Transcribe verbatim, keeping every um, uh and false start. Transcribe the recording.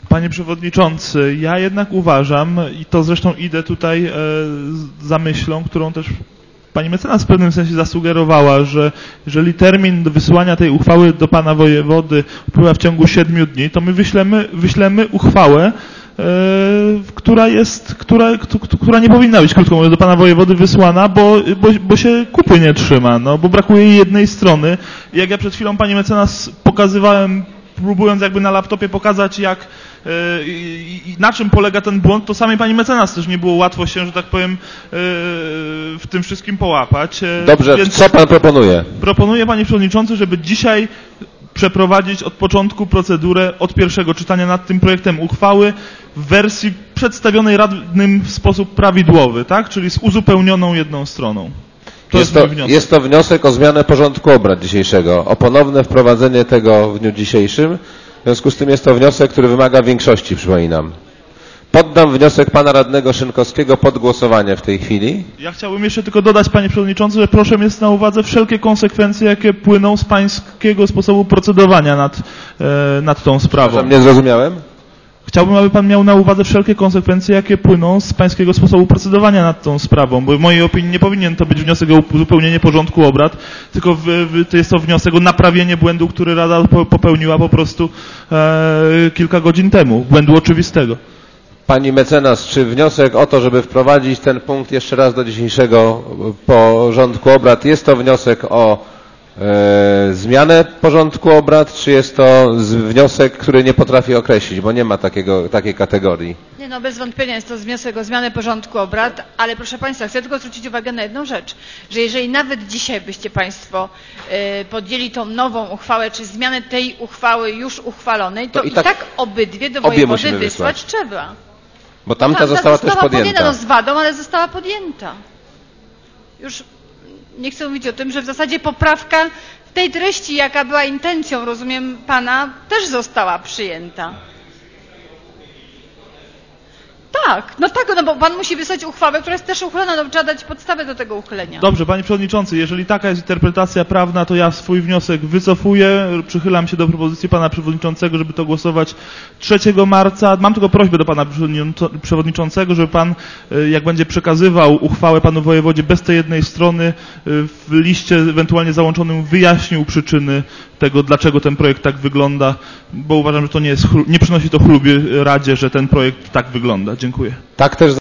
Panie Przewodniczący, ja jednak uważam, i to zresztą idę tutaj e, za myślą, którą też Pani mecenas w pewnym sensie zasugerowała, że jeżeli termin do wysyłania tej uchwały do Pana Wojewody upływa w ciągu siedmiu dni, to my wyślemy, wyślemy uchwałę, e, która jest, która, która nie powinna być, krótko mówiąc, do Pana Wojewody wysłana, bo, bo, bo się kupy nie trzyma, no, bo brakuje jej jednej strony. Jak ja przed chwilą Pani mecenas pokazywałem, próbując jakby na laptopie pokazać, jak yy, i na czym polega ten błąd, to samej Pani mecenas też nie było łatwo się, że tak powiem, yy, w tym wszystkim połapać. Dobrze, więc co Pan proponuje? Proponuję, Panie Przewodniczący, żeby dzisiaj przeprowadzić od początku procedurę od pierwszego czytania nad tym projektem uchwały w wersji przedstawionej radnym w sposób prawidłowy, tak? Czyli z uzupełnioną jedną stroną. To jest, jest, to, to, jest to wniosek o zmianę porządku obrad dzisiejszego, o ponowne wprowadzenie tego w dniu dzisiejszym. W związku z tym jest to wniosek, który wymaga większości, przypominam. Poddam wniosek pana radnego Szynkowskiego pod głosowanie w tej chwili. Ja chciałbym jeszcze tylko dodać, Panie Przewodniczący, że proszę mieć na uwadze wszelkie konsekwencje, jakie płyną z pańskiego sposobu procedowania nad, e, nad tą sprawą. Nie zrozumiałem? Chciałbym, aby Pan miał na uwadze wszelkie konsekwencje, jakie płyną z pańskiego sposobu procedowania nad tą sprawą, bo w mojej opinii nie powinien to być wniosek o uzupełnienie porządku obrad, tylko w, w, to jest to wniosek o naprawienie błędu, który Rada popełniła po prostu e, kilka godzin temu, błędu oczywistego. Pani mecenas, czy wniosek o to, żeby wprowadzić ten punkt jeszcze raz do dzisiejszego porządku obrad, jest to wniosek o e, zmianę porządku obrad, czy jest to wniosek, który nie potrafi określić, bo nie ma takiego, takiej kategorii? Nie, no bez wątpienia jest to wniosek o zmianę porządku obrad, ale proszę Państwa, chcę tylko zwrócić uwagę na jedną rzecz, że jeżeli nawet dzisiaj byście Państwo y, podjęli tą nową uchwałę, czy zmianę tej uchwały już uchwalonej, to, to i, tak, i tak obydwie do wojewody wysłać trzeba. Bo tamta Tam została, została też podjęta. podjęta. No z wadą, ale została podjęta. Już nie chcę mówić o tym, że w zasadzie poprawka w tej treści, jaka była intencją, rozumiem, Pana, też została przyjęta. Tak, no tak, no bo Pan musi wysłać uchwałę, która jest też uchylona, no trzeba dać podstawę do tego uchylenia. Dobrze, Panie Przewodniczący, jeżeli taka jest interpretacja prawna, to ja swój wniosek wycofuję, przychylam się do propozycji Pana Przewodniczącego, żeby to głosować trzeciego marca. Mam tylko prośbę do Pana Przewodniczącego, żeby Pan, jak będzie przekazywał uchwałę Panu Wojewodzie bez tej jednej strony, w liście ewentualnie załączonym wyjaśnił przyczyny tego, dlaczego ten projekt tak wygląda, bo uważam, że to nie jest, nie przynosi to chluby Radzie, że ten projekt tak wygląda. Dziękuję. Tak też